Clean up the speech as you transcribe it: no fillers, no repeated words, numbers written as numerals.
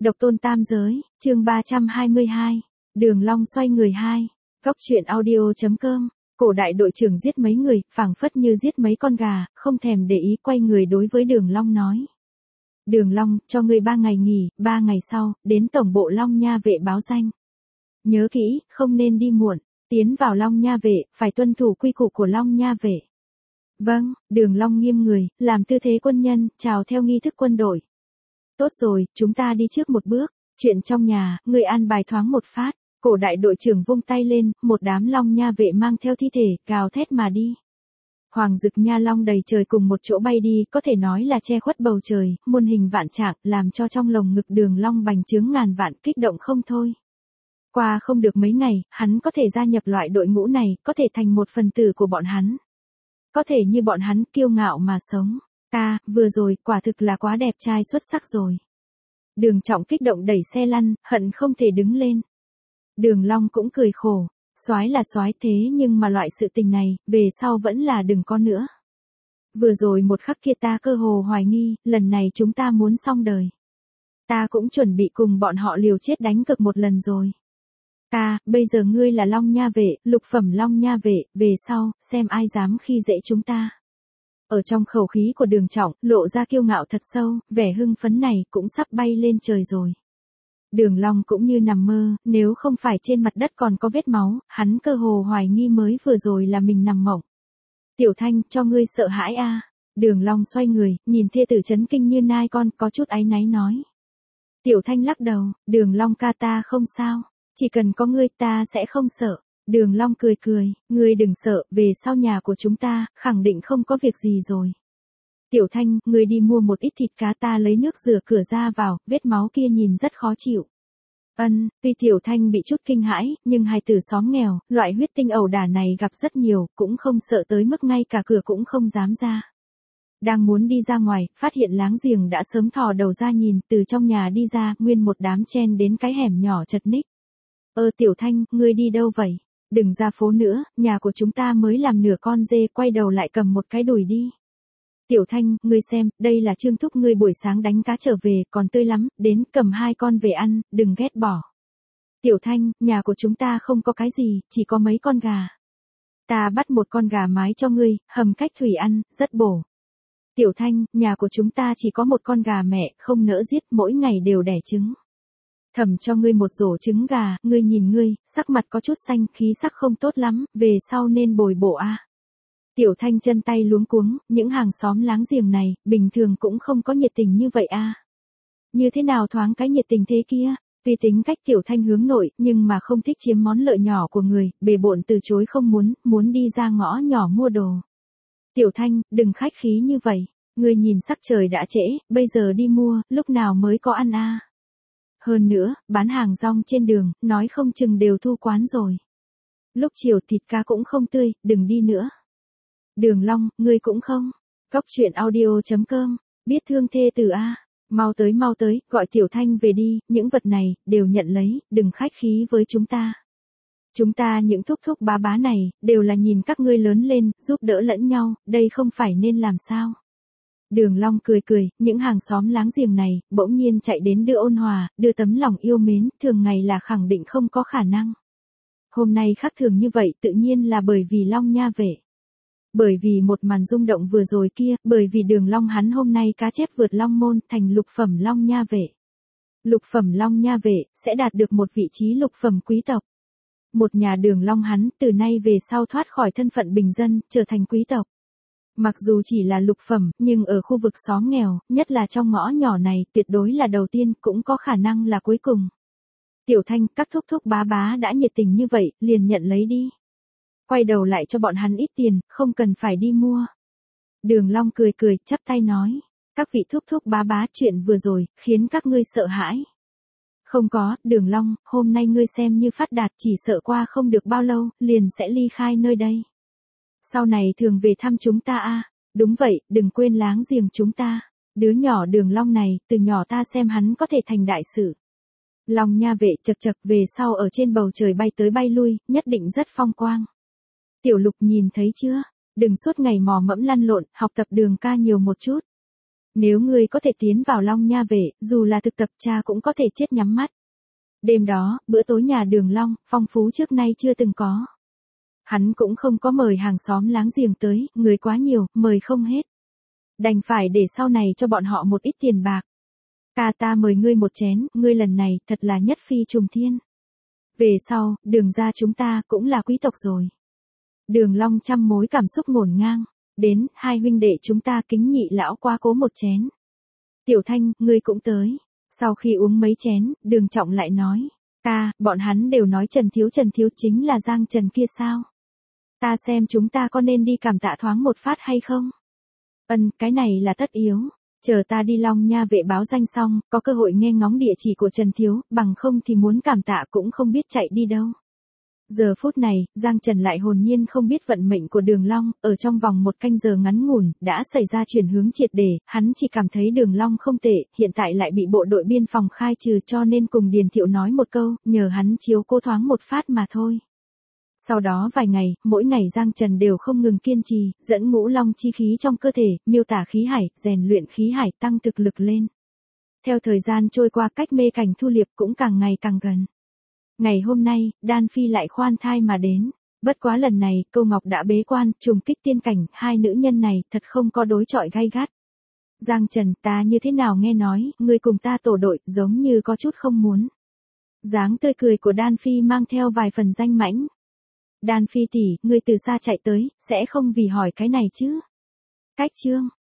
Độc tôn tam giới, chương 322. Đường Long xoay người 2. Góc truyện audio.com. Cổ đại đội trưởng giết mấy người, phảng phất như giết mấy con gà, không thèm để ý quay người đối với Đường Long nói. Đường Long, cho ngươi 3 ngày nghỉ, 3 ngày sau, đến tổng bộ Long Nha vệ báo danh. Nhớ kỹ, không nên đi muộn, tiến vào Long Nha vệ, phải tuân thủ quy củ của Long Nha vệ. Vâng, Đường Long nghiêm người, làm tư thế quân nhân, chào theo nghi thức quân đội. Tốt rồi, chúng ta đi trước một bước, chuyện trong nhà, người an bài thoáng một phát. Cổ đại đội trưởng vung tay lên, một đám Long Nha vệ mang theo thi thể, gào thét mà đi. Hoàng Dực Nha Long đầy trời cùng một chỗ bay đi, có thể nói là che khuất bầu trời, muôn hình vạn trạng, làm cho trong lồng ngực Đường Long bành trướng ngàn vạn, kích động không thôi. Qua không được mấy ngày, hắn có thể gia nhập loại đội ngũ này, có thể thành một phần tử của bọn hắn. Có thể như bọn hắn kiêu ngạo mà sống. Vừa rồi, quả thực là quá đẹp trai xuất sắc rồi. Đường Trọng kích động đẩy xe lăn, hận không thể đứng lên. Đường Long cũng cười khổ, soái là soái thế nhưng mà loại sự tình này, về sau vẫn là đừng có nữa. Vừa rồi một khắc kia ta cơ hồ hoài nghi, lần này chúng ta muốn xong đời. Ta cũng chuẩn bị cùng bọn họ liều chết đánh cực một lần rồi. Bây giờ ngươi là Long Nha vệ, lục phẩm Long Nha vệ, về sau, xem ai dám khi dễ chúng ta. Ở trong khẩu khí của Đường Trọng, lộ ra kiêu ngạo thật sâu, vẻ hưng phấn này cũng sắp bay lên trời rồi. Đường Long cũng như nằm mơ, nếu không phải trên mặt đất còn có vết máu, hắn cơ hồ hoài nghi mới vừa rồi là mình nằm mộng. Tiểu Thanh, cho ngươi sợ hãi a. Đường Long xoay người, nhìn thê tử chấn kinh như nai con, có chút áy náy nói. Tiểu Thanh lắc đầu, Đường Long ca ta không sao, chỉ cần có ngươi ta sẽ không sợ. Đường Long cười cười, ngươi đừng sợ, về sau nhà của chúng ta, khẳng định không có việc gì rồi. Tiểu Thanh, ngươi đi mua một ít thịt cá ta lấy nước rửa cửa ra vào, vết máu kia nhìn rất khó chịu. Tuy Tiểu Thanh bị chút kinh hãi, nhưng hài tử xóm nghèo, loại huyết tinh ẩu đả này gặp rất nhiều, cũng không sợ tới mức ngay cả cửa cũng không dám ra. Đang muốn đi ra ngoài, phát hiện láng giềng đã sớm thò đầu ra nhìn, từ trong nhà đi ra, nguyên một đám chen đến cái hẻm nhỏ chật ních. Tiểu Thanh, ngươi đi đâu vậy? Đừng ra phố nữa, nhà của chúng ta mới làm nửa con dê, quay đầu lại cầm một cái đùi đi. Tiểu Thanh, ngươi xem, đây là Trương thúc ngươi buổi sáng đánh cá trở về, còn tươi lắm, đến cầm 2 con về ăn, đừng ghét bỏ. Tiểu Thanh, nhà của chúng ta không có cái gì, chỉ có mấy con gà. Ta bắt một con gà mái cho ngươi, hầm cách thủy ăn, rất bổ. Tiểu Thanh, nhà của chúng ta chỉ có một con gà mẹ, không nỡ giết, mỗi ngày đều đẻ trứng. Thầm cho ngươi một rổ trứng gà, ngươi nhìn ngươi, sắc mặt có chút xanh, khí sắc không tốt lắm, về sau nên bồi bổ a. Tiểu Thanh chân tay luống cuống, những hàng xóm láng giềng này, bình thường cũng không có nhiệt tình như vậy a. Như thế nào thoáng cái nhiệt tình thế kia? Tuy tính cách Tiểu Thanh hướng nội, nhưng mà không thích chiếm món lợi nhỏ của người, bề bộn từ chối không muốn đi ra ngõ nhỏ mua đồ. Tiểu Thanh, đừng khách khí như vậy, ngươi nhìn sắc trời đã trễ, bây giờ đi mua, lúc nào mới có ăn a? Hơn nữa, bán hàng rong trên đường, nói không chừng đều thu quán rồi. Lúc chiều thịt cá cũng không tươi, đừng đi nữa. Đường Long, ngươi cũng không. Góc truyện audio.com, biết thương thê tử a. Mau tới, gọi Tiểu Thanh về đi, những vật này, đều nhận lấy, đừng khách khí với chúng ta. Chúng ta những thúc thúc bá bá này, đều là nhìn các ngươi lớn lên, giúp đỡ lẫn nhau, đây không phải nên làm sao. Đường Long cười, những hàng xóm láng giềng này, bỗng nhiên chạy đến đưa ôn hòa, đưa tấm lòng yêu mến, thường ngày là khẳng định không có khả năng. Hôm nay khác thường như vậy tự nhiên là bởi vì Long Nha vệ. Bởi vì một màn rung động vừa rồi kia, bởi vì Đường Long hắn hôm nay cá chép vượt Long môn thành lục phẩm Long Nha vệ. Lục phẩm Long Nha vệ, sẽ đạt được một vị trí lục phẩm quý tộc. Một nhà Đường Long hắn, từ nay về sau thoát khỏi thân phận bình dân, trở thành quý tộc. Mặc dù chỉ là lục phẩm, nhưng ở khu vực xóm nghèo, nhất là trong ngõ nhỏ này, tuyệt đối là đầu tiên, cũng có khả năng là cuối cùng. Tiểu Thanh, các thúc thúc bá bá đã nhiệt tình như vậy, liền nhận lấy đi. Quay đầu lại cho bọn hắn ít tiền, không cần phải đi mua. Đường Long cười, chắp tay nói. Các vị thúc thúc bá bá, chuyện vừa rồi, khiến các ngươi sợ hãi. Không có, Đường Long, hôm nay ngươi xem như phát đạt, chỉ sợ qua không được bao lâu, liền sẽ ly khai nơi đây. Sau này thường về thăm chúng ta a. Đúng vậy, đừng quên láng giềng chúng ta. Đứa nhỏ Đường Long này, từ nhỏ ta xem hắn có thể thành đại sự. Long Nha vệ chật về sau ở trên bầu trời bay tới bay lui, nhất định rất phong quang. Tiểu Lục nhìn thấy chưa? Đừng suốt ngày mò mẫm lăn lộn, học tập Đường ca nhiều một chút. Nếu ngươi có thể tiến vào Long Nha Vệ, dù là thực tập cha cũng có thể chết nhắm mắt. Đêm đó, bữa tối nhà Đường Long, phong phú trước nay chưa từng có. Hắn cũng không có mời hàng xóm láng giềng tới, người quá nhiều, mời không hết. Đành phải để sau này cho bọn họ một ít tiền bạc. Ca ta mời ngươi một chén, ngươi lần này thật là nhất phi trùng thiên. Về sau, Đường gia chúng ta cũng là quý tộc rồi. Đường Long trăm mối cảm xúc ngổn ngang. Đến, hai huynh đệ chúng ta kính nhị lão qua cố một chén. Tiểu Thanh, ngươi cũng tới. Sau khi uống mấy chén, Đường Trọng lại nói. Ca, bọn hắn đều nói Trần Thiếu chính là Giang Trần kia sao? Ta xem chúng ta có nên đi cảm tạ thoáng một phát hay không? Cái này là tất yếu. Chờ ta đi Long Nha Vệ báo danh xong, có cơ hội nghe ngóng địa chỉ của Trần Thiếu, bằng không thì muốn cảm tạ cũng không biết chạy đi đâu. Giờ phút này, Giang Trần lại hồn nhiên không biết vận mệnh của Đường Long, ở trong vòng một canh giờ ngắn ngủn, đã xảy ra chuyển hướng triệt để, hắn chỉ cảm thấy Đường Long không tệ, hiện tại lại bị bộ đội biên phòng khai trừ cho nên cùng Điền Thiệu nói một câu, nhờ hắn chiếu cố thoáng một phát mà thôi. Sau đó vài ngày, mỗi ngày Giang Trần đều không ngừng kiên trì, dẫn ngũ long chi khí trong cơ thể, miêu tả khí hải, rèn luyện khí hải tăng thực lực lên. Theo thời gian trôi qua cách mê cảnh Thu Liệp cũng càng ngày càng gần. Ngày hôm nay, Đan Phi lại khoan thai mà đến. Bất quá lần này, Câu Ngọc đã bế quan, trùng kích tiên cảnh, hai nữ nhân này thật không có đối chọi gay gắt. Giang Trần, ta như thế nào nghe nói, ngươi cùng ta tổ đội, giống như có chút không muốn. Dáng tươi cười của Đan Phi mang theo vài phần danh mãnh. Đan Phi tỷ, ngươi từ xa chạy tới, sẽ không vì hỏi cái này chứ? Cách chương.